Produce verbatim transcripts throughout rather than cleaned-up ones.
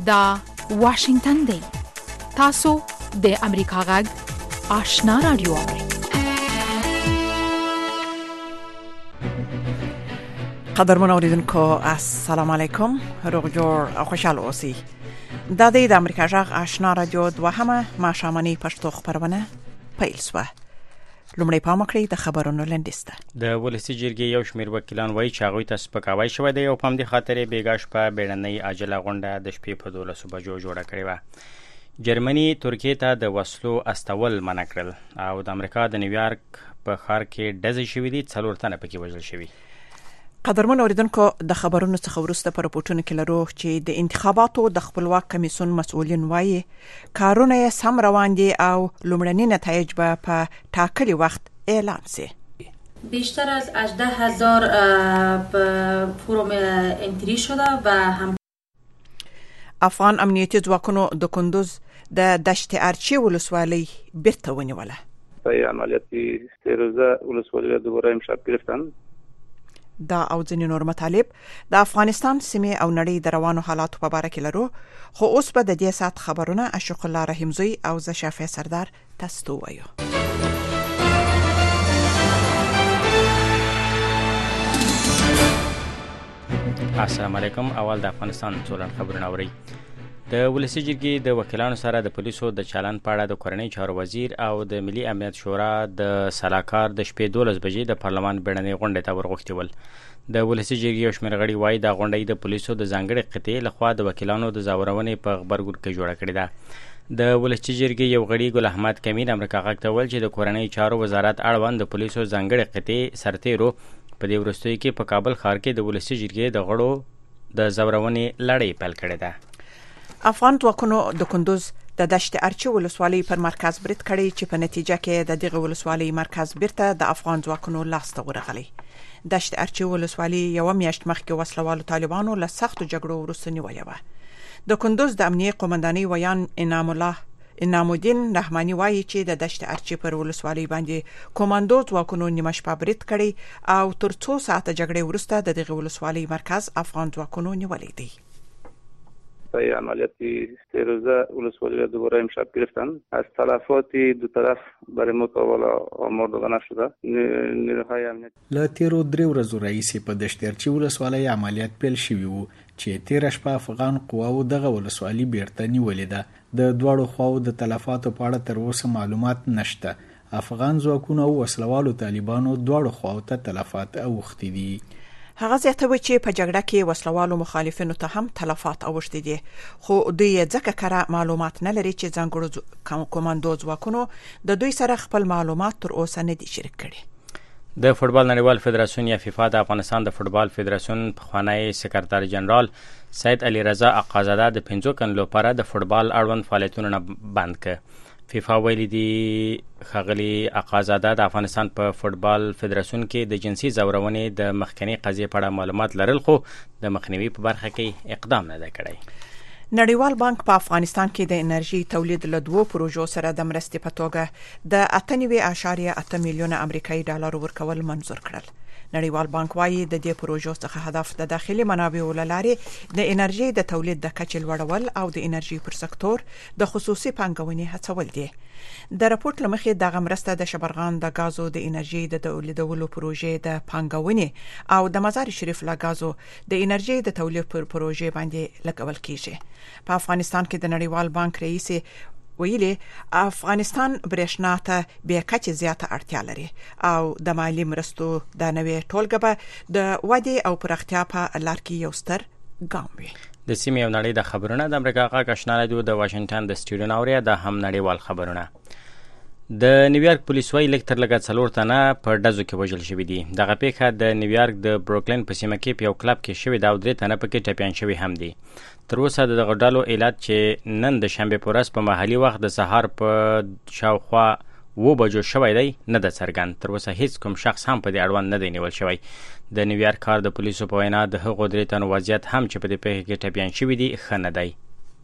دا واشنگتن دی. تاسو د امریکا غږ آشنا رادیو اورئ. قدرمن اوریدونکو السلام علیکم، روغ جوړ او خوشاله اوسئ. دا د امریکا غږ آشنا رادیو دوهمه ماښامنۍ پښتو خبرونه پیل شوه. لومړی پام وکړئ د خبرونو لنډیسته. د ولسی جرګې یو شمېر وکیلان وایي چې هغوی ته سپکاوی شوی دی او په همدې خاطر بېګا شپه بیړنۍ عاجله غونډه د شپې په دولسو بجو جوړه کړې وه. جرمني ترکیې ته د وسلو استول منع کړل او د امریکا د نیویارک په ښار کې ډزې شوي دي، څلور تنه پکې وژل شوي. قدرمن اوریدونکو د خبرونو څخه وروسته په راپورټونو کې لرو چې د انتخاباتو د خپلواک کمیسیون مسؤلین وایي کارونه یې سم روان دي او لومړني نتایج به په ټاکلي وخت اعلان شي. بیشتر از هجده هزار فرم انتری شده و هم افغان امنیتي ځواکونو د کندوز د دشت ارچي ولسوالۍ بیرته ونیوله. په عملیات سیروزه ولسوالۍ دوباره امشب گرفتن. دا او ځینې نور مطالب د افغانستان سیمې او نړۍ د روانو حالاتو په اړه کې لرو، خو اوس به د دې سات خبرونه اشوق الله رحیمزی او زه شافع سردار تاسو وایو. السلام علیکم. اول د افغانستان څلور خبرونه اورئ. د ولسی جرګې د وکیلانو سره د پولیسو د چالان په اړه د کورنۍ چارو وزیر او د ملي امنیت شورا د سلاکار د شپې دولس بجې د پارلمان بیړنۍ غونډې ته ورغوښتي ول. د ولسی جرګې یو شمېر غړي وایي دا غونډه د پولیسو د ځانګړې قطعې لخوا د وکیلانو د ځورونې په غبرګون کې جوړه کړې ده. د ولسی جرګې یو غړي ګل احمد کمین امریکا غږ ته وویل چې د کورنۍ چارو وزارت اړوند د پولیسو ځانګړې قطعې سرتیرو په دې وروستیو کې په کابل ښار کې د ولسی جرګې د غړو د ځورونې لړۍ پیل کړې ده. افغان ځواکونو د کندوز د دشت ارچي ولسوالۍ پر مرکز برید کړی چې په نتیجه کې د دغه ولسوالۍ مرکز بیرته د افغان ځواکونو لاس ته ورغلی. دشت ارچي ولسوالۍ یو میاشت مخکې وسلوالو طالبانو له سختو جګړو وروسته نیولې وه. د کندوز د امنیه قومندانۍ ویان انعام الله انعام الدین رحماني وایي چې د دشت ارچي پر ولسوالۍ باندې کوماندو ځواکونو نیمه شپه برید کړی او تر څو ساعته جګړې وروسته د دغه ولسوالۍ مرکز افغان ځواکونو نیولې دی. په عملیات سیروزه ولسوالی دوباره امشب گرفتن. از تلفات دو طرف برای متاول آمار داده نشده. نیروهای امنیت له تیرو درې ورځو راهیسې په دشت ارچي ولسوالۍ عملیات پیل شوي وو چې تیره شپه افغان قواو دغه ولسوالۍ بیرته نیولې ده. د دواړو خواو د تلفاتو په اړه تر اوسه معلومات نشته. افغان ځواکونو او وسلوالو طالبانو دواړو خواو ته تلفات اوښتي دي. هغه زیاتوي چې په جګړه کې وسلوالو مخالفینو ته هم تلفات اوښتي دي، خو دوی ځکه کره معلومات نه لري چې ځانګړو کوماندو ځواکونو د دوی سره خپل معلومات تر اوسه نه دي شریک کړي. د فوټبال نړیوال فدراسیون یا فیفا د افغانستان د فوټبال فدراسیون پخوانی سکرټر جنرال سید علي رضا اقازاده د پنځو کلونو لپاره د فوټبال اړوند فعالیتونه نه بند کړ. فیفا ویلي دي ښاغلي اقازاده د افغانستان په فوټبال فدراسیون کې د جنسي ځورونې د مخکنۍ قضیې په اړه معلومات لرل، خو د مخنیوي په برخه کې اقدام نه دی کړی. نړیوال بانک په افغانستان کې د انرژي تولید له دوو پروژو سره د مرستې په توګه د اته نوي اعشاریه اته میلیونه امریکایي ډالر ورکول منظور کړل. نړیوال بانک وايي د دې پروژو څخه هدف د داخلي منابعو له لارې د انرژي د تولید د کچې لوړول او د انرژي پر سکتور د خصوصي پانګونې هڅول دي. د راپورټ له مخې دغه مرسته د شبرغان د غازو د انرژي د تولیدولو پروژې د پانګونې او د مزار شریف له غازو د انرژي د تولید پر پروژې باندې لګول کیږي. په افغانستان کې د نړیوال بانک رئیس ویلي افغانستان برېښنا ته به کچې زیاته اړتیا لري او د مالی مرستو د نوې ټولګه به د ودې او پراختیا په لار کې یو ستر ګام وي. د سیمې او نړۍ د خبرونه د امریکا غږ آشنا رادیو د واشنگټن د سټوډیو ناوریا د هم نړیوال خبرونه. د نیویارک پولیس وايي لږ تر لږه څلور تنه په ډزو کې وژل شوي دي. دغه پیښه د نیویارک د بروکلین په سیمه کې په یو کلب کې شوې ده او درې تنه پکې ټپیان شوي هم دي. تر اوسه د دغه ډلو علت چې نن د شنبې په ورځ په محلي وخت د سهار په شاوخوا و بجو شوی دی نه ده څرګند. تر اوسه هیڅ کوم شخص هم په دې اړوند نه دی نیول شوی. د نیویارک ښار د پولیسو په وینا د هغو درې تنو وضعیت هم چې په دې پیښه کې ټپیان شوي دي ښه نه دی.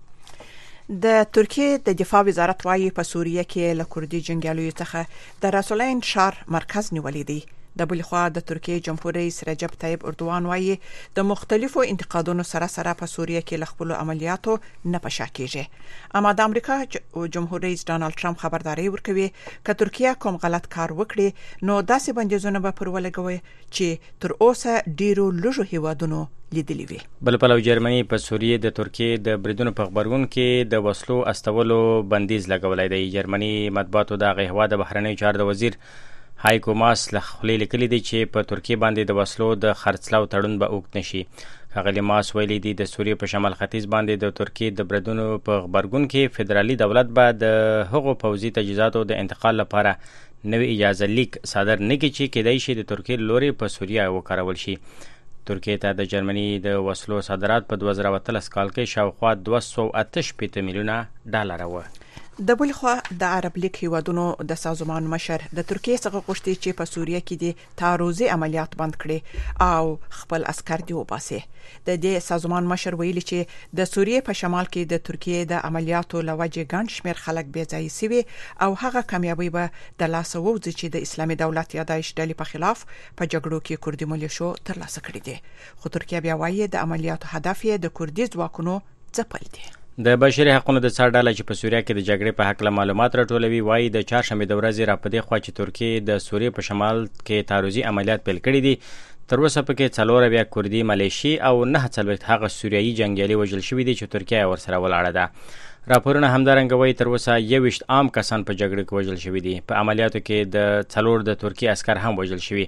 د ترکیې د دفاع وزارت وايي په سوریه کې له کردي جنګیالیو څخه د رسولین شهر مرکز نیولې دی. د بل خوا د ترکیه جمهور رئیس رجب طیب اردوغان وایي د مختلفو انتقادونو سره سره په سوریه کې ل خپل عملیاتو نه پشا کیږي. اما د امریکا جمهور رئیس ډانلډ ټرمپ خبرداري ورکوي ک ترکیه کوم غلط کار وکړي نو داسې بندیزونه به پر ولګوي چې تر اوسه ډیرو لږو هیوادونو لیدلی وي. بل پلو جرمني په سوریه د ترکیه د بریدونو په خبرګون کې د وسلو استولو بندیز لګولای دی. جرمني مطبوعاتو د غهوا د بهرنی چارو د وزیر هایکو ماس لخلې لیکلي دي چې په ترکیه باندې د وسلو د خرڅلاو تړون به اوږد نشي. هغه ماس ویلي دي د سوریه په شمال ختیځ باندې د ترکیه د بریدونو په خبرګون کې فدرالي دولت به د هغو پوځي تجهیزاتو د انتقال لپاره نوې اجازه لیک صادر نه کړي چې کېدای شي د ترکیه لوري په سوریه وکارول شي. ترکیه ته د جرمني د وسلو صادرات په دوه زره اتلس کال کې شاوخوا دوه سوه اته شپېته میلیونه ډالر و. د بل خوا د عرب لیگ هیوادونو د سازمان مشر د ترکیه څخه غوښتي چې په سوریه کې د تعرضي عملیات بند کړي او خپل عسكر دی وباسي. د دې سازمان مشر ویلي چې د سوریه په شمال کې د ترکیه د عملیاتو لوجه ګڼ شمیر خلک بې ځای سوي او هغه کامیابی به د لاس ووځي چې د اسلامي دولت یا داعش ډلې په خلاف په جګړو کې کوردي ملیشو ترلاسه کړي دي. خو ترکیه بیا وایي د عملیاتو هدف یې د کوردي ځواکونو ځپل دي. د بشري حقوقو د څار ډله چې په سوریه کې د جګړې په حق له معلومات راټولوي وایي د چهارشنبه د ورځې راپدې خوا چې ترکیه د سوریه په شمال کې تعرضي عملیات پیل کړي دي. تر اوسه پکې څلور بیا کوردي ملیشي او نه څلوېښت هغه سوریایي جنګیالي وژل شوي دي چې ترکیه ورسره ولاړه ده. راپورونه همدارنګه وایي تر اوسه یوویشت عام کسان په جګړه کې وژل شوي دي. په عملیاتو کې د څلور د ترکیه عسکر هم وژل شوي.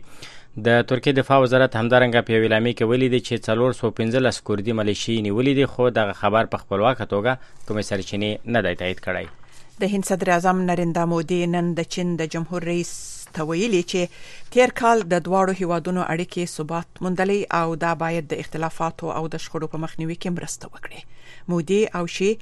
د ترکیه دفاع وزارت همدارنګه په اعلامیه کې ویلي دي چې څلور سوه پنځلس کوردي ملیشي نیولې دي خو دغه خبر په خپلواکه توګه کومې سرچینې نه دی تایید کړی. د هند صدر اعظم نریندرا مودي نن د چین د جمهور رئیس ته ویلي چې تیر کال د دواړو هیوادونو اړیکې ثبات موندلې او دا باید د اختلافاتو او د شخړو په مخنیوي کې مرسته وکړي. مودي او شي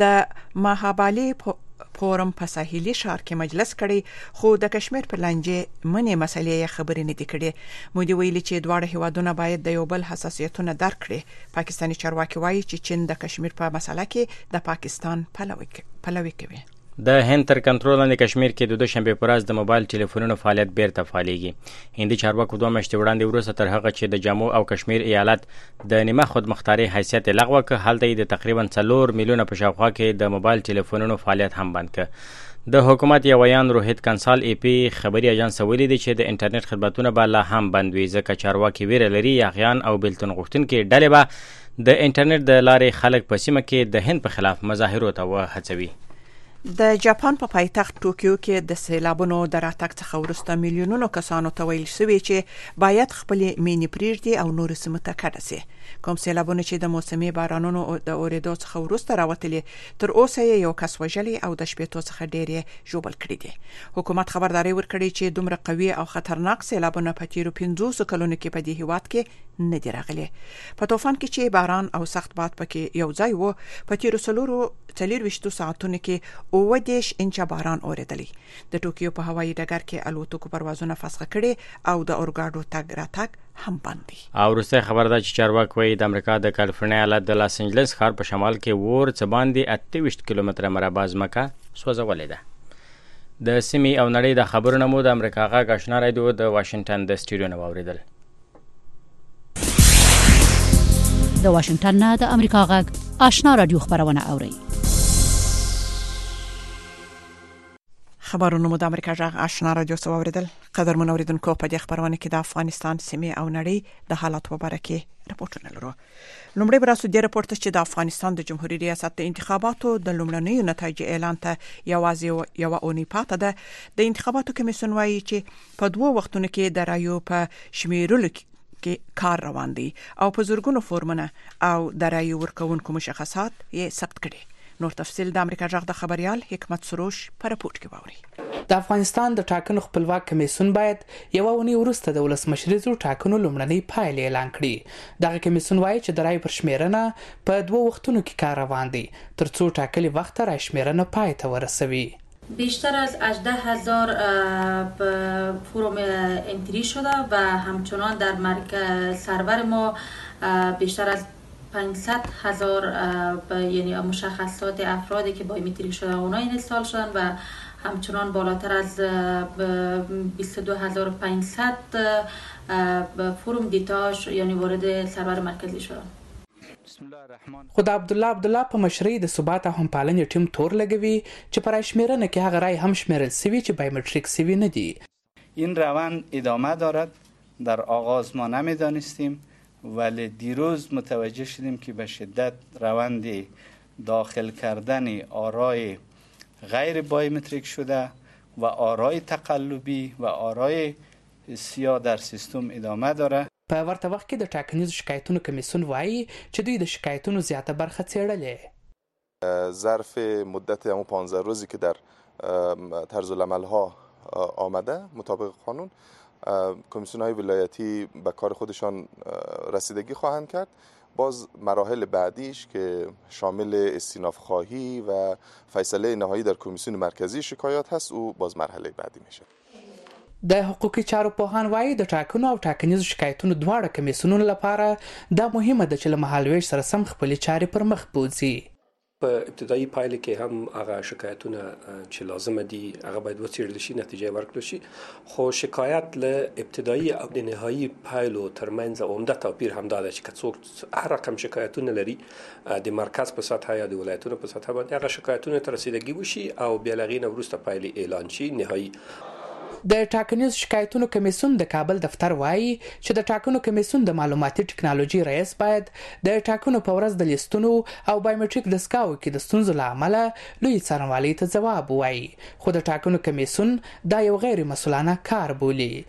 د ماهابالي فورم په ساحلي ښار کې مجلس کړي خو د کشمیر پر لانجې منې مسلې خبرې نه دي کړي. مودي ویلي چې دواړه هیوادونه باید د یو بل حساسیتونه درک کړي. پاکستاني چارواکي وایي چې چین د کشمیر په مسله کې د پاکستان پلوي کوي. د هند تر کنټرول لاندې کشمیر کې د دوشنبه پر ورځ د موبایل ټلیفونونو فعالیت بیرته فعالېږي. هندي چارواکو دوه میاشتې وړاندې وروسته تر هغه چې د جموں او کشمیر ایالت د نیمه خودمختاري حیثیت لغوه کړ هلته د تقریبا څلور میلیونه په شاوخوا کې د موبایل ټلیفونونو فعالیت هم بند کړ. د حکومت یو ویان روهیت کنسال ای پی خبري اژانس ویلي دی چې د انټرنیټ خدماتونه به لا هم بند وي ځکه چارواکي ویره لري یاغیان او بیلتون غوښتونکي ډلې به د انټرنیټ د لارې خلک په سیمه کې د هند په خلاف مظاهرو ته وهڅوي. د جاپان په پایتخت ټوکیو کې د سیلابونو د راتګ څخه وروسته میلیونونو کسانو ته ویل شوی چې باید خپل مینې پریږدي او نور سیمو ته کډه شي. کوم سیلابونه چې د موسمي بارانونو د اورېدو څخه وروسته راوتلي تر اوسه یو کس وژلی او د شپېتو څخه ډېر ژوبل کړي دي. حکومت خبرداري ورکړي چې دومره قوي او خطرناک سیلابونه په تیرو پنځوسو کلونو کې په دې هیواد کې نه دي راغلي. په طوفان کې چې باران او سخت باد پکې یو ځای وو په تیرو څلورو څلورویشتو ساعتونو کې اووه دېرش انچه باران اورېدلی. د ټوکیو په هوایي ډګر کې الوتکو پروازونه فسخ کړي او د اورګاډو تګ راتګ هم بند دي. او وروسته خبر ده چې چارواکي وایي د امریکا د کالیفورنیا ایالت د لاس انجلس ښار په شمال کې اور څه باندې اته ویشت کیلومتره مربع ځمکه سوځولې ده. د سیمې او نړۍ د خبرونو مو د امریکا غږ آشنا رادیو د واشنگټن د سټوډیو نه واوریدل. د واشنگټن نه د امریکا غږ آشنا رادیو خبرونه اوري. خبرونه مو د امریکا غږ آشنا رادیو څخه واوریدل. قدرمن اوریدونکو په دې خبرونه کې د افغانستان سیمې او نړۍ د حالات په اړه کې راپورټونه لرو. لومړی براسو د راپورټ چې د افغانستان د جمهوریت ریاست د انتخاباتو د لومړنیو نتایج اعلان ته یوازې یو اونۍ پاته ده. د انتخاباتو کمیسیون وایي چې په دوه وختونو کې د رایو په شمیرلو کې کار روان دی او په زورګونو فورمونه او د رایو ورکوونکو مشخصات یې ثبت کړي. نور تفصیل د امریکا غږ د خبريال حکمت سروش په راپورټ کې باوري. د افغانستان د ټاکنو خپلواک کمیسیون باید یو اونۍ وروسته د ولسمشریزو ټاکنو لومړنۍ پایلې اعلان کړي. دغه کمیسیون وایي چې د رای پر شمیرنه په دوه وختونو کې کار روان دی ترڅو ټاکلي وخت رای شمیرنه پای ته ورسوي. بیشتر از هجده هزار فروم انتری شده و همچنان در مرکز سرور ما بیشتر از پانصد هزار یعنی مشخصات افرادی که بایومتریک شده اونها اینستال شدن و همچنان بالاتر از بیست و دو هزار و پانصد فروم دیتاش یعنی وارد سرور مرکزی شدن. خو د عبدالله عبدالله په مشرۍ د ثبات او همپالنې ټیم تور لګوي چې په رایشمیرنه کې هغه رای هم شمیرل سوي چې بایومتریک سوي نه دي. این روند ادامه دارد. در آغاز ما نمیدانستیم ولی دیروز متوجه شدیم که به شدت روند داخل کردن آرای غیر بایومتریک شده و آرای تقلبی و آرای سیاه در سیستم ادامه داره. په ورته وخت کې د ټاکنیزو شکایتونو کمیسیون وایي چې دوی د شکایتونو زیاته برخه څېړلې. ظرف مدت همون پانزده روزی که در طرز العمل ها آمده مطابق قانون کمیسیون های ولایتی به کار خودشان رسیدگی خواهند کرد. باز مراحل بعدیش که شامل استیناف خواهی و فیصله نهایی در کمیسیون مرکزی شکایات هست او باز مرحله بعدی میشه. د حقوقي چارو پوهان وایي د ټاکنو او ټاکنیزو شکایتونو دواړه کمیسیونونو لپاره دا مهمه ده چې له مهالویش سره سم خپلې چارې پر مخ بوځي. په ابتدایي پایله کې هم هغه شکایتونه چې لازم دي هغه باید وڅېړل شي، نتیجه ورکړل شي، خو شکایت له ابتدایي او د نهایي پایلو ترمنځ عمده توپیر همدا ده چې که څوک هر رقم شکایتونه لري د مرکز په سطحه یا د ولایتونو په سطحه باندې هغه شکایتونه ته رسیدګي وشي او بیا له هغې نه وروسته پایلې اعلان شي نهایي. د ټاکنیز شکایتونو کمیسیون د کابل دفتر وایي چې د ټاکنو کمیسیون د معلوماتي ټکنالوژي رئیس باید د ټاکنو په ورځ د لیستونو او بایومتریک دستګاو کې د ستونزو له امله لوی څارنوالۍ ته ځواب وایي، خو د ټاکنو کمیسیون دا یو غیر مسؤلانه کار بولي.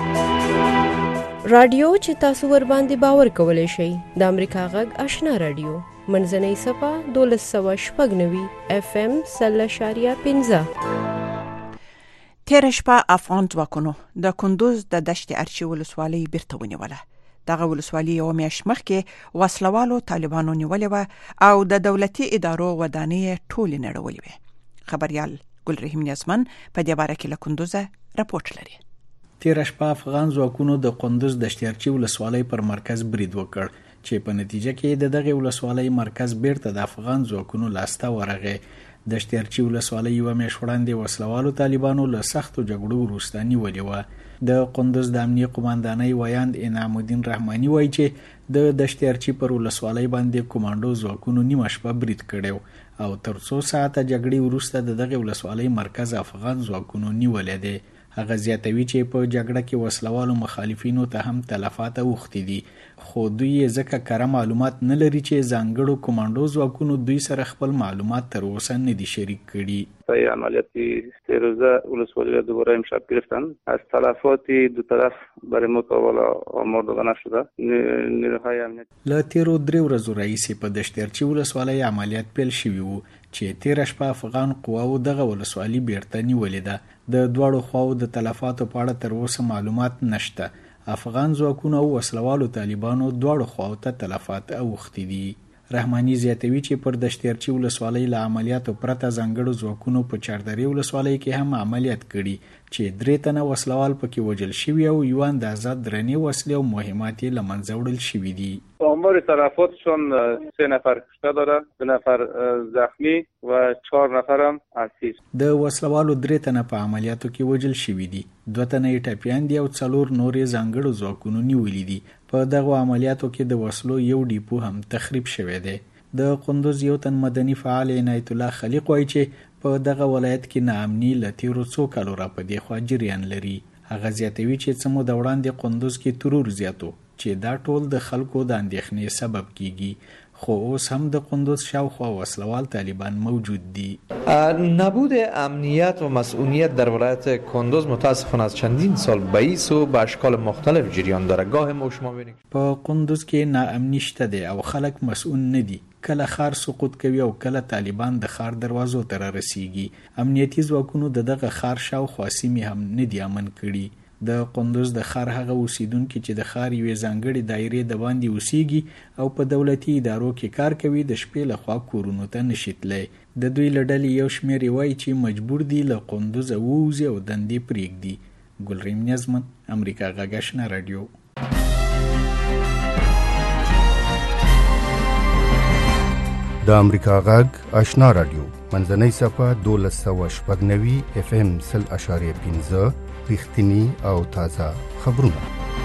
رادیو چې تاسو ور باندې باور کولای شئ د امریکا غږ آشنا رادیو منځنۍ صفه دولس سوه شپږ نوي اف ام سل اشاریه پنځه. تیر شپه افغان ځواکونو د کندوز د دشت ارچي ولسوالۍ بیرته ونیوله. دغه ولسوالۍ یو میاشت مخکې وسلوالو طالبانو نیولې وه او د دولتي ادارو ودانۍ ټولې نړولې وې. خبريال ګلرحیم نیازمن په دې باره کې له کندوزه راپورټ لري. تیر شپه افغان ځواکونو د کندوز دشت ارچي ولسوالۍ پر مرکز برید وکړ چې په نتیجه کې د دغه ولسوالۍ مرکز بیرته د افغان ځواکونو لاسته ورغی. د دشت ارچي ولسوالۍ یوه میاشت وړاندې وسلوالو طالبانو له سختو جګړو وروسته نیولې وه. د کندوز د امنیه قوماندانۍ ویاند انعام الدین رحماني وایي چې د دشت ارچي پر ولسوالۍ باندې کومانډو ځواکونو نیمه شپه برید کړی او تر څو ساعته جګړې وروسته د دغه ولسوالۍ مرکز افغان ځواکونو نیولی دی. هغه زیاتوي چې په جګړه کې وسلوالو مخالفینو ته هم تلفات اوښتي دي، خو دوی ځکه کره معلومات نه لري چې ځانګړو کمانډو ځواکونو دوی سره خپل معلومات تر اوسه نه دي شریک کړي. طی عملیاتی سه روزه ولسوالی را دوباره امشب گرفتن. از تلفات دو طرف برای متاول آمار داده نشده. نیروهای امنیت له تیرو درې ورځو راهیسې په دشت ارچي ولسوالۍ عملیات پیل شوي وو چې تیره شپه افغان قواو دغه ولسوالي بیرته نیولې ده. د دواړو خواو د تلفاتو په اړه تر اوسه معلومات نشته. افغان ځواکونو او وسلوالو طالبانو دواړو خواو ته تلفات اوښتي دي. رحماني زیاتوي چې پر دشت ارچي ولسوالۍ له عملیاتو پرته ځانګړو ځواکونو په چاردرې ولسوالۍ کې هم عملیات کړي چې درې تنه وسلوال پکې وژل شوي او یو اندازه درنې وسلې او مهمات یې له منځه وړل شوي دي. آمار تلفاتشون سه نفر کشته داره، دو نفر زخمی و چهار نفر هم اسیر. د وسلوالو درې تنه په عملیاتو کې وژل شوي دي، دوه تنه یې ټپیان دي او څلور نور یې ځانګړو ځواکونو نیولي دي. په دغه عملیاتو کې د وسلو یو ډیپو هم تخریب شوی دی. د کندوز یو تن مدني فعال عنایت الله خلیق وایي چې په دغه ولایت کې ناامني له تیرو څو کالو راپدې خوا جریان لري. هغه زیاتوي چې څه موده وړاندې کندوز کې ترور زیاتو چې دا ټول د خلکو د اندېښنې سبب کیږي، خو اوس هم د کندوز شاوخوا وسلوال طالبان موجود دي. نبود امنیت و مسئولیت در ولایت کندوز متاسفانه از چندین سال بعیس و به اشکال مختلف جریان داره. گاه ما شما ببینید په کندوز کې ناامني شته دی او خلک مسئول نه دي. کله خار سقوط کوي او کله طالبان د خار دروازو ته رسیږي. امنیتي ځواکونو د دغه خار شاوخوا سیمې هم نه دي امن کړي. د کندوز د خار هغه اوسیدونکي چې د خار یوې ځانګړې دایرې د باندې اوسیږي او په دولتي ادارو کې کار کوي د شپې لخوا کورونو ته نشي تللی. د دوی له ډلې یو شمېر یې وایي چې مجبور دي له کندوزه ووځي او دندې پرېږدي. ګلریم نیازمن، امریکا غږ آشنا راډیو. د د امریکا غږ آشنا رادیو منځنۍ صفحه دولس سوه شپږ نوي اف ام سل اشاریه پنځه رښتینی او تازه خبرونه.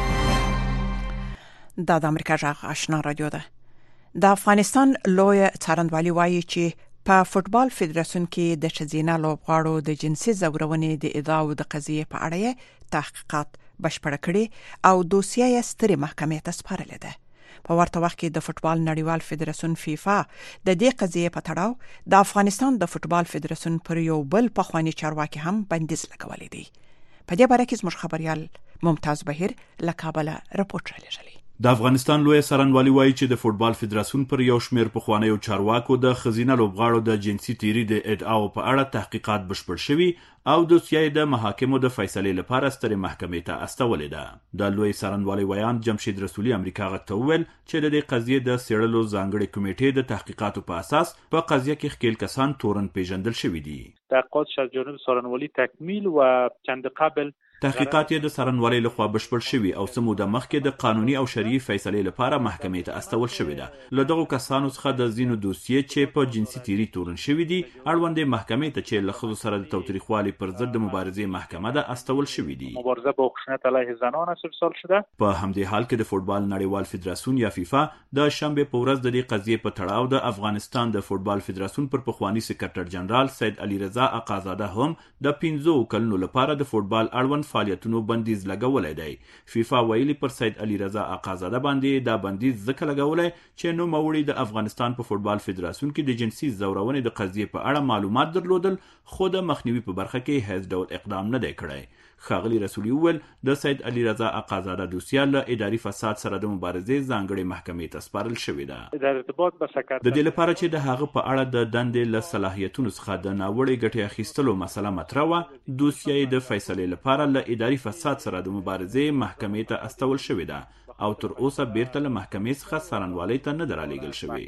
دا د امریکا غږ آشنا رادیو ده. د افغانستان لوی څارنوالي وایي چې په فوتبال فدراسیون کې د ښځینه لوبغاړو د جنسي زورونې د ادعاو د قضیې په اړه تحقیقات بشپړ کړي او دوسیه یې سترې محکمې ته سپارلې ده. په ورته وخت کې د فوتبال نړیوال فدراسیون فیفا د دې قضیې په تړاو د افغانستان د فوتبال فدراسیون پر یو بل پخوانی چارواکي هم بندیز لګولې دی. په دې باره کې زموږ خبريال ممتاز بهیر له کابل راپورټ رالیږلی. د افغانستان لوی څارنوالي وایي چې د فوتبال فدراسیون پر یو شمېر پخوانیو چارواکو د ښځینه لوبغاړو د جنسي تیري د ادعاو په اړه تحقیقات بشپړ شوي او دوسیه د محاکمو د فیصلې لپاره سترې محکمې ته استولې ده. د لوی څارنوالي ویان جمشید رسولي امریکا غږ ته وویل چې د دې قضیې د څېړلو ځانګړې کمیټې د تحقیقاتو په اساس په قضیه کې ښکېل کسان تورن پیژندل شوي دي. تحقیقات از جانب څارنوالي تکمیل و چند قبل تحقیقات یې د څارنوالۍ لخوا بشپړ شوي او څه موده مخکې د قانوني او شرعي فیصلې لپاره محکمې ته استول شوې ده. له دغو کسانو څخه د ځینو دوسیې چې په جنسي تیري تورن شوي دي اړوندې محکمې ته چې له ښځو سره د تاوتریخوالي پر ضد د مبارزې محکمه ده استول شوي دي. مبارزه با خشونت علیه زنان استفسار شده. په همدې حال کې د فوتبال نړیوال فدراسیون یا فیفا د شنبه په ورځ د دې قضیې په تړاو د افغانستان د فوتبال فدراسیون پر پخوانی سکرټر جنرال سید علي رضا اقازاده هم د پنځو کلونو لپاره د فوتبال اړوند فعالیتونو بندیز لګولای دی. فیفا ویلي پر سید علي رضا اقازاده باندې دا بندیز ځکه لګولای چې نو موړي د افغانستان په فوتبال فدراسیون کې د جنسي زورونې د قضیې په اړه معلومات درلودل خو د مخنیوي په برخه کې هیڅ ډول اقدام نه دی کړی. ښاغلي رسولي وویل د سید علي رضا اقازاده دوسیه له اداري فساد سره د مبارزې ځانګړې محکمې ته سپارل شوې ده. در ارتباط با سکرتر د دې لپاره چې د هغه په اړه د دندې له صلاحیتونو څخه د ناوړې ګټې اخیستلو مسله مطرح وه، دوسیه د فیصلې لپاره له اداري فساد سره د مبارزې محکمې ته استول شوې ده او تر اوسه بیرته له محکمې څخه څارنوالۍ ته نه ده رالیږل شوې.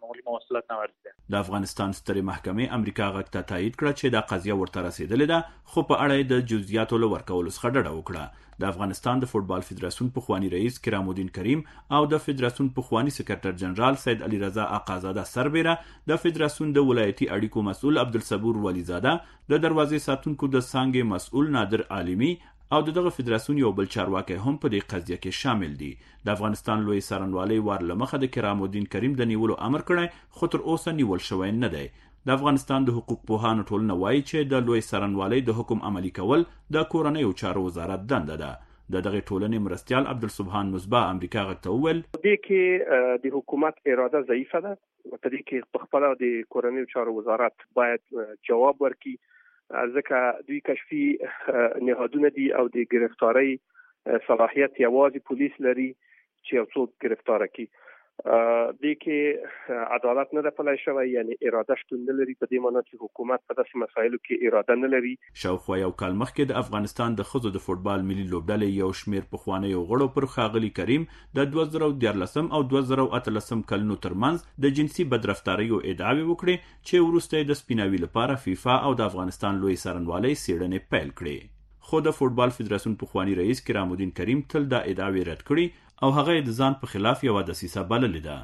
د افغانستان سترې محکمې امریکا غږ ته تایید کړه چې دا قضیه ورته رسېدلې ده خو په اړه یې د جزئیاتو له ورکولو څخه ډډه وکړه. د افغانستان د فوتبال فدراسیون پخوانی رئیس کرام الدین کریم او د فدراسیون پخوانی سکرټر جنرال سید علي رضا اقازاده سربیره د فدراسیون د ولایتي اړیکو مسؤل عبدالصبور ولیزاده، د دروازې ساتونکو د څانګې مسؤل نادر عالمي او دغه فدراسیون یو بل چارواکي هم په دې قضیه کې شامل دي. د افغانستان لوی څارنوالۍ وار له مخه د کرام الدین کریم د نیولو امر کړی خو تر اوسه نیول شوی نه دی. د افغانستان د حقوق پوهانو ټولنه وایي چې د لوی څارنوالۍ د حکم عملي کول د کورنیو چارو وزارت دنده ده. د دغه ټولنې مرستیال عبدالسبحان مصباح امریکا غږ ته وویل دې کې د حکومت اراده ضعیفه ده. په دې کې په خپل د کورنیو چارو وزارت باید جواب ورکړي ځکه دوی کشفي نهادونه دي او د گرفتاری صلاحیت یوازې پولیس لري چې یو څوک گرفتار کړي. دې کې عدالت نه ده پلی شوی، یعنی اراده شتون نه لري، په دې معنی چې حکومت په داسې مسایلو کې اراده نه لري. شاوخوا یو کال مخکې د افغانستان د ښځو د فوټبال ملي لوبډلې یو شمېر پخوانیو غړو پر ښاغلي کریم د دوه زره دیارلسم او دوه زره اتلسم کلونو ترمنځ د جنسي بدرفتاریو ادعاوې وکړې چې وروسته یې د سپیناوي لپاره فیفا او د افغانستان لوی څارنوالۍ څېړنې پیل کړې. خو د فوتبال فدراسیون پخوانی رئیس کرام الدین کریم تل دا ادعاوې رد کړي او هغه یې د ځان په خلاف یوه دسیسه بللې ده.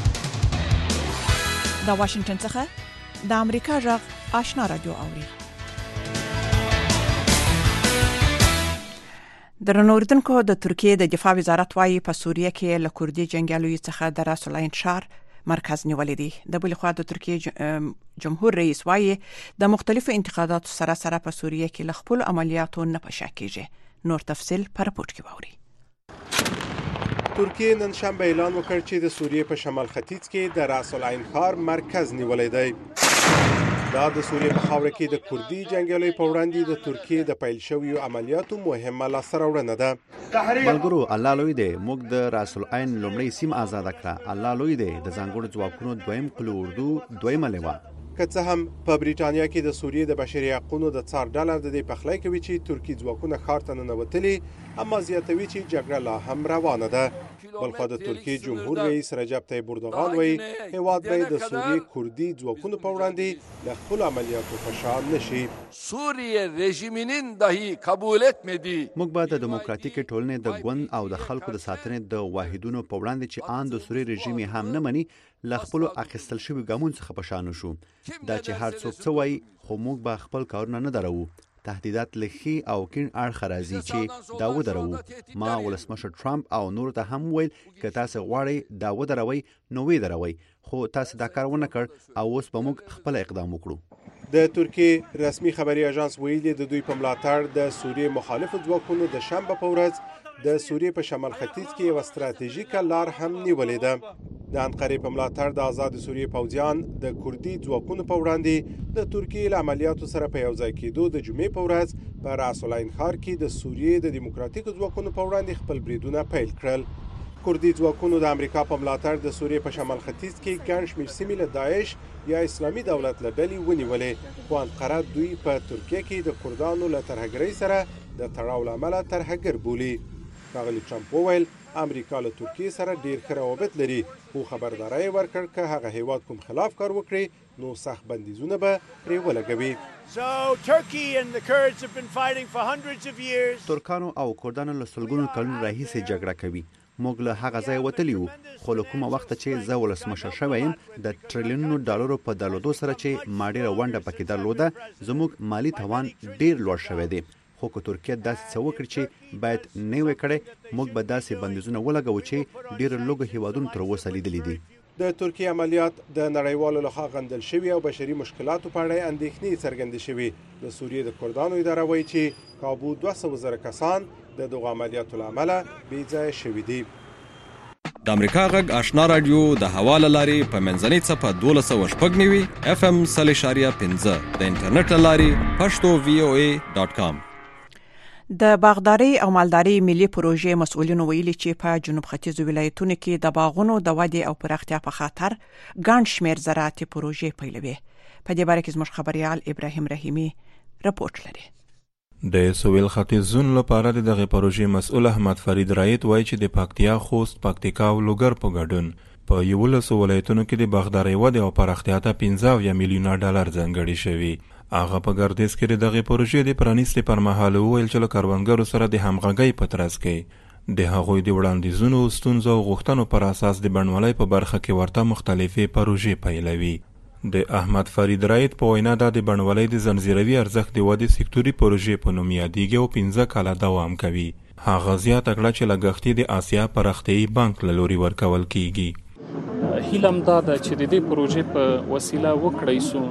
د واشنگټن څخه د امریکا غږ آشنا رادیو اوري. درنو اوریدونکو، د ترکیې د دفاع وزارت وايي په سوریه کې له کوردي جنګیالیو څخه د راس العین ښار مرکز نیولې دي. د بل خوا د ترکیې جمهور رئیس وايي د مختلفو انتقاداتو سره سره په سوریه کې له خپل عملیاتو نه پشا کیږي. نور تفصیل په راپورټ کې واوري. ترکیه نن شنبه اعلان وکړ چې د سوریې په شمال ختیځ کې د راس العین ښار مرکز نیولې دی. دا د سوریې په خاوره کې د کوردي جنګیالیو په وړاندې د ترکیې د پیل شویو عملیاتو مهمه لاسته راوړنه ده. ملګرو، الله لوی دی، موږ د راس العین لومړی سیم آزاد کړه. الله لوی دی، د ځانګړو ځواکونو دویم قلو اردو دویمه لیوه که څه هم په بریټانیا کې د سوریې د بشري حقوقو د څار ډالر د دې پخلی کوي چې ترکی ځواکونه ښار ته ننوتلي، اما زیاتوي چې جګړه لا هم روانه ده. بلخوا د ترکیې جمهور رئیس رجب طیب اردوغان وایي هیواد به د سوریې کردي ځواکونو په وړاندې له خپلو عملیاتو په شا نشي. سوریه رژیمinin dahi kabul etmediği موږ به د دیموکراتیک ټولنې د ګوند او د خلکو د ساتنې د واحدونو په وړاندې چې آن د سوریې رژیم هم نه مني له خپلو اخیستل شوي ګامونو څخه په شا نشو. دا چې هر څوک څه وایي خو موږ به خپل کارونه نه دروو. تهدیدات لخي او کین اړخ راځي چې دا ودرو. ما ولسمشر ټرمپ او نور ته هم ویل که تاسو غواړئ دا ودروي نو وی دروي، خو تاسو دا کار ونه کړ او اوس به موږ خپل اقدام وکړو. د ترکیې رسمي خبري اژانس ویلي د دوی په ملاتړ د سوریې مخالفو ځواکونو د شنبه په ورځ د سوریې په شمال ختیځ کې یو ستراتیژیکه لار هم نیولې ده. د انقرې په ملاتړ د آزاد سوریې پوځیان د کردي ځواکونو په وړاندې د ترکیې له عملیاتو سره په یو ځای کېدو د جمعې په ورځ په راس العین ښار کې د سوریې د دیموکراتیکو ځواکونو په وړاندې خپل بریدونه پیل کړل. کردي ځواکونو د امریکا په ملاتړ د سوریې په شمال ختیځ کې ګڼ شمېر سیمې له داعش یا اسلامي دولت له ډلې ونیولې، خو انقره دوی په ترکیه کې د کردانو له ترهګرۍ سره د تړاو له امله ترهګر بولي. ښاغلي ټرمپ وویل امریکا له ترکیې سره ډیر ښه روابط لري، خو خبرداری ورکړ که هغه هیواد کوم خلاف کار وکړي نو سخت بندیزونه به پرې ولګوي. ترکانو او کردانو له سلګونو کلونو راهیسې جګړه کوي. موږ له هغه ځای وتلی وو، خو له کومه وخته چې زه ولسمشر شوی یم د ټریلیونونو ډالرو په درلودو سره چې ما ډېره ونډه پکې درلوده زموږ مالي توان ډېر لوړ شوی دی. خو که ترکیه داسې څه وکړي چې باید نه وي کړی موږ به داسې بندیزونه ولګوو چې ډېرو لږو هیوادونو تر اوسه لیدلي دي. د ترکیې عملیات د نړیوالو لخوا غندل شوي او بشري مشکلاتو په اړه اندېښنې څرګندې شوي. د سوریې د کردانو اداره وایي چې کابو دوه سوه زره کسان د دغو عملیاتو له امله بې ځایه شوي دي. د امریکا غږ آشنا رادیو د هوا له لارې په منځنۍ څپه دولس سوه شپږ نوي اف ام سل اشاریه پنځه د انټرنیټ له لارې پښتو وی او ای ډاټ کام. د باغداري او مالداري ملي پروژې مسؤلینو ویلي چې په جنوب ختیځو ولایتونو کې د باغونو د ودې او پراختیا په خاطر ګڼ شمېر زراعتي پروژې پیلوي. په دې باره کې زموږ خبريال ابراهیم رحیمي رپورټ لري. د سویل ختیځ زون لپاره د دغه پروژې مسؤل احمد فرید رایت وایي چې د پکتیا، خوست، پکتیکا او لوګر په ګډون په یولسو ولایتونو کې د باغداري ودې او پراختیا ته پنځه اویا میلیونه ډالر ځانګړي شوي. هغه په ګردیز کې دغه پروژې د پرانیستې پر مهال وویل چې له کروندګرو سره د همغږۍ په ترڅ کې د هغوی د وړاندیزونو، ستونزو او غوښتنو پر اساس د بڼوالۍ په برخه کې ورته مختلفې پروژې پیلوي. د احمد فرید رایت په وینا دا د بڼوالۍ د زنجیروي ارزښت د ودې سکتوري پروژې په نوم یادېږي او پنځه کاله دوام کوي. هغه زیاته کړه چې لګښت د آسیا پراختیایي بانک له لوري ورکول کیږي. هیلم دا ده چې د دې پروژې په وسیله وکړی سو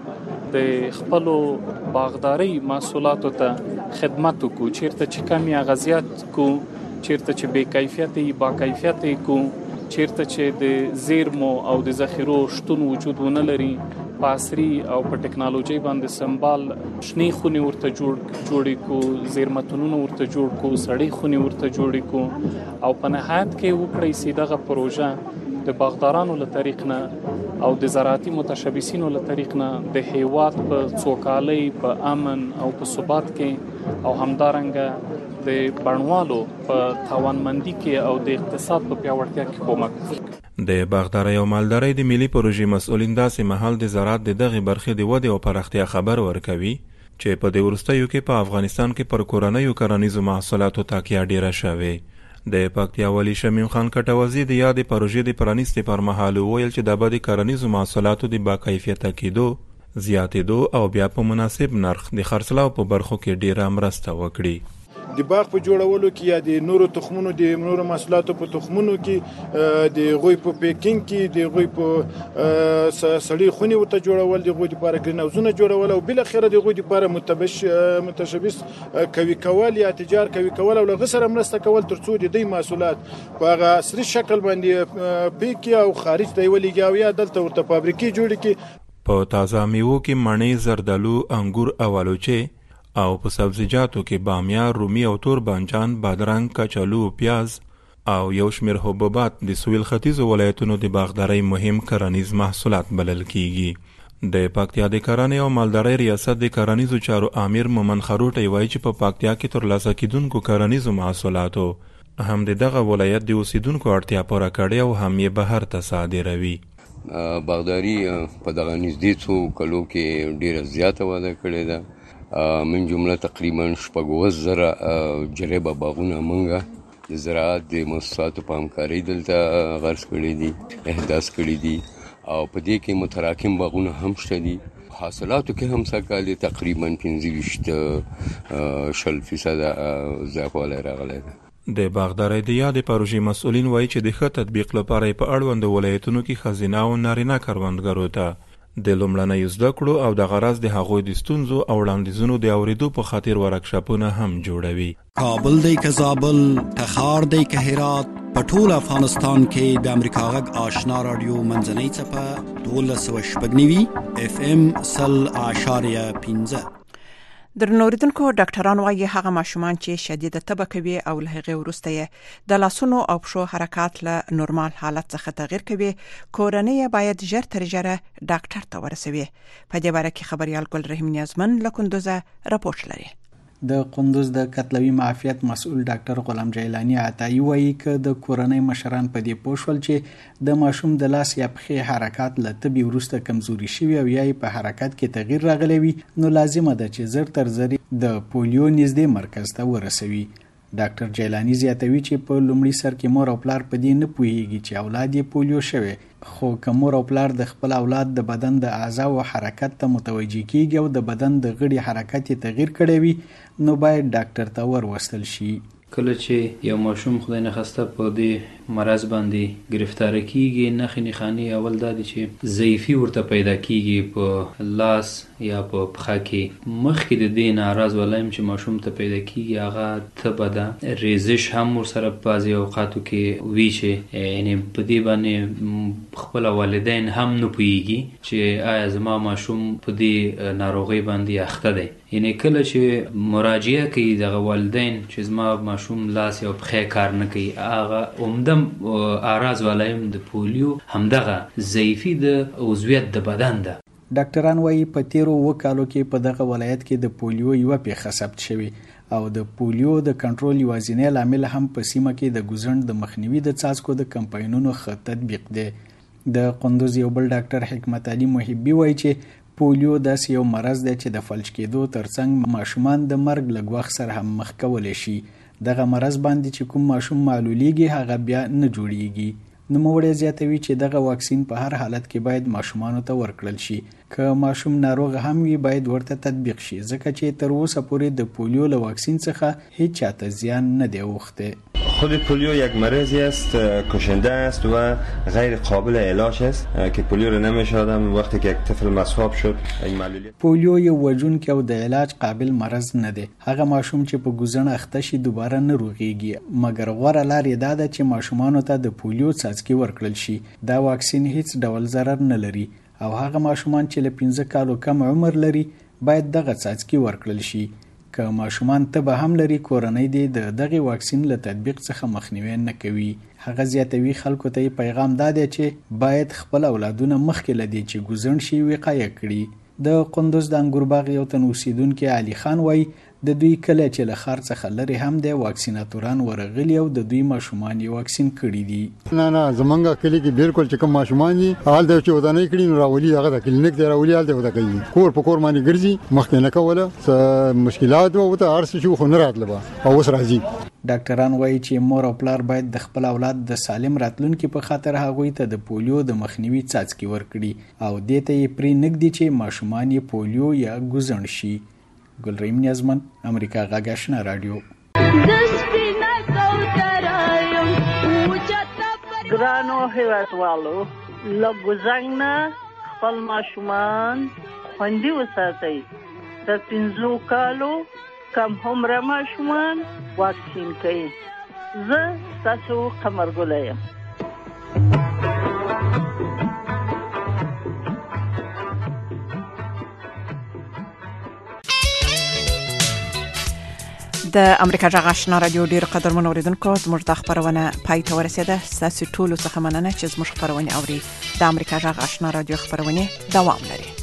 د خپلو باغداري محصولاتو ته خدمت وکړو، چیرته چې کم یا غزیات کو، چیرته چې بې کیفیت با کیفیت کو، چیرته چې د زیرمو او د ذخیرو شتون وجود ونه لري، په عصري او په ټکنالوژي باندې سمبال شنې خونې ورته جوړ جوړې کو، زیرمتونونه ورته جوړ کو، سړې خونې ورته جوړې کو او په نهایت کې وکړی سي دغه پروژه د باغدارانو له طریق نه او د زراعتي متشبثینو له طریق نه د هیواد په څوکالۍ، په امن او په ثبات کې او همدارنګه د بڼوالو په توانمندي کې او د اقتصاد په پیاوړتیا کې کومک کوي. د باغدارۍ او مالدارۍ د ملي پروژې مسؤلین داسې مهال د زراعت د دغه برخې د ودې او پراختیا خبر ورکوي چې په د وروستیو کې په افغانستان کې پر کورنیو کرنیزو محصولاتو تاکیه ډیره شوې. د پکتیا والی شمیم خان کټوازی د یادې پروژې د پرانیستې پر مهال ویل چې د به د کرنیزو محصولاتو د با کیفیته کېدو، زیاتېدو او بیا په مناسب نرخ د خرڅلاو په برخو کې ډیره مرسته وکړي. د باغ په جوړولو کې یا د نورو تخمونو د نورو محصولاتو په تخمونو کې د غوی په پیکینګ کې د غوی په سړی خونی ورته جوړول، د غوی لپاره ګرین هاوسونه جوړول او بل اخره د غوی لپاره متبش متشبث کوي کول یا تجار کوي کول او لغه سره مرسته کول ترڅو د دې محصولات په هغه عصري شکل باندې پیکي او خارج ته ولېږي یا دلته ورته فابریکې جوړ کړي. په تازه میوو کې مڼې، زردالو، انګور او الوچې او په سبزیجاتو کې بامیه، رومي او تور بانجان، بادرنګ، کچالو، پیاز او یو شمېر حبوبات د سویل ختیځو ولایتونو د باغدارۍ مهم کرنیز محصولات بلل کیږي. د پکتیا د کرنې او مالدارۍ ریاست د کرنیزو چارو امیر مومن خروټی وایي چې په پکتیا کې ترلاسه کیدونکو کرنیزو محصولاتو هم د دغه ولایت د اوسیدونکو اړتیا پوره کړي او هم یې بهر ته صادروي. باغداري په دغه نږدې څو کلو کې ډیره زیاته وده کړې ده. من جمله تقریبا شپږ اووه زره جریبه باغونه موږ د زراعت د مؤسساتو په همکارۍ دلته غرس کړي دي، احداث کړي دي او په دې کې متراکم باغونه هم شته دي. حاصلاتو کې هم سږکال تقریبا پنځه ویشت شل فیصده زیاتوالی راغلی ده. د باغدارۍ د یادې پروژې مسؤلین وایي چې د ښه تطبیق لپاره په اړوندو ولایتونو کې ښځینه او نارینه کروندګرو ته د لومړنیو زده کړو او د غرض د هغوی د ستونزو او وړاندیزونو د اورېدو په خاطر ورکشاپونه هم جوړوي. کابل دی که زابل، تخار دی که هرات، په ټول افغانستان کې د امریکا غږ آشنا رادیو منځنۍ څپه دولس سوه شپږ نوي اف ام سل اعشاریه پنځه. درنوریدونکو ډاکټران وايي هغه ماشومان چې شدیده تبه کوي او له هغې وروسته یې د لاسونو او پښو حرکات له نورمال حالت څخه تغیر کوي، کورنۍ باید ژر تر ژره ډاکټر ته ورسوي. په دې باره کې خبريال ګل رحیم نیازمن له کندوزه راپورټ لري. د قندوز د کتلوي معافیت مسؤل ډاکټر غلام جیلانی عطایی وایي چې د کورنۍ مشران په دې پوه شول چې د ماشوم د لاس یا پښې حرکات له تبې وروسته کمزوري شوي او یا په حرکت کې تغیر راغلی وي، نو لازمه ده چې زر تر زر د پولیو نږدې مرکز ته ورسوي. ډاکټر جیلانی زیاتوي چې په لومړي سر کې مور او پلار په دې نه پوهیږي چې اولاد یې پولیو شوی، خو که مور او پلار د خپل اولاد د بدن د اعضاء او حرکت ته متوجه کیږي او د بدن د غړي حرکت یې تغیر کړی وي، نو باید ډاکټر ته وروستل شي. کله چې یو ماشوم خدای نخسته په دې مرض باندې گرفتار کیږي، نښې نښانې اول دا دي چې ضعیفي ورته پیدا کیږي په لاس یا په پښه کې. مخکې د دې ناراض ولایم چې ماشوم ته پیدا کیږي هغه تبه ده، ریزش هم ورسره په بعضې اوقاتو کې وي چې یعنې په دې باندې خپله والدین هم نه پوهیږي چې آیا زما ماشوم په دې ناروغۍ باندې اخته دی. یعنې کله چې مراجعه کوي دغه والدین چې زما ماشوم لاس یا پښې کار نه کوي، هغه عمده اعراض والایم د پولیو همدغه ضعیفي د عضویت د بدن ده. ډاکټران وایي په تیرو اووه کالو کې په دغه ولایت کې د پولیو یوه پیښه ثبت شوې او د پولیو د کنټرول یوازینی لامل هم په سیمه کې د ګوزڼ د مخنیوي د څاڅکو د کمپاینونو ښه تطبیق دی. د قندوز یو بل ډاکټر حکمت علي محبي وایي چې پولیو داسې یو مرض دی چې د فلج کېدو ترڅنګ ماشومان د مرګ له ګواښ سره هم مخ کولی شي. دغه مرض باندې چې کوم ماشوم معلولیږي هغه بیا نه جوړیږي. نوموړی زیاتوي چې دغه واکسین په هر حالت کې باید ماشومانو ته ورکړل شي. که ماشوم ناروغ هم وي باید ورته تطبیق شي، ځکه چې تر اوسه پورې د پولیو له واکسین څخه هیچ چاته زیان نه دی اوخته. خود پولیو یک مرضی است کشنده است و غیر قابل علاج است که پولیو رو نمیشه آدم وقتی که یک طفل مصاب شد این معلولیت. پولیو یو وجونکی او د علاج قابل مرض نه دی. هغه ماشوم چې په ګوزڼ اخته شي دوباره نه روغیږي، مګر غوره لار یې دا ده چې ماشومانو ته د پولیو څاڅکي ورکړل شي. دا واکسین هیڅ ډول ضرر نه لري او هغه ماشومان چې له پنځه کالو کم عمر لري باید دغه څاڅکي ورکړل شي. که ماشومان تبه هم لري، کورنۍ دې د دغه واکسین له تطبیق څخه مخنیوي نه کوي. هغه زیاتوي خلکو ته پیغام دا دی چې باید خپل اولادونه مخکې له دې چې ګوزڼ شي وقایه کړي. د قندوز د انګور باغ یو تن اوسیدونکی علي خان وایي د دوی کله چې له ښار څخه لرې هم د واکسیناتوران ورغلي او د دوی ماشومان یې واکسین کړي دي. نه نه زمونږ کلي کې بالکل چې کوم ماشومان دي هلته چې ودانۍ کړي نو راولي هغه د کلینیک دی راولي هلته وده کوي، کور په کور باندې ګرځي، مخکې نه کوله څه مشکلات و ورته هر څه شو خو نه راتله به او اوس راځي. ډاکټران وایي چې مور او پلار باید د خپل اولاد د سالم راتلونکي په خاطر هغوی ته د پولیو د مخنیوي څاڅکي ورکړي او دې ته یې پرې نږدي چې ماشومان یې پولیو یا ګوزڼ شي. ګل رحیم نیازمن، امریکا غږ آشنا رادیو. ګرانو هیوادوالو، له ګوزڼ نه خپل ماشومان خوندي وساتئ. د پنځو کالو کم عمره ماشومان واکسین کوي. زه ستاسو قمرګله یم. د امریکا غږ آشنا رادیو ډیر قدرمن اوریدونکو، زموږ د خبرونه پای ته ورسیده. ستاسو ټولو څخه مننه چې زموږ خبرونه اوري. د امریکا غږ آشنا رادیو خبرونه دوام لري.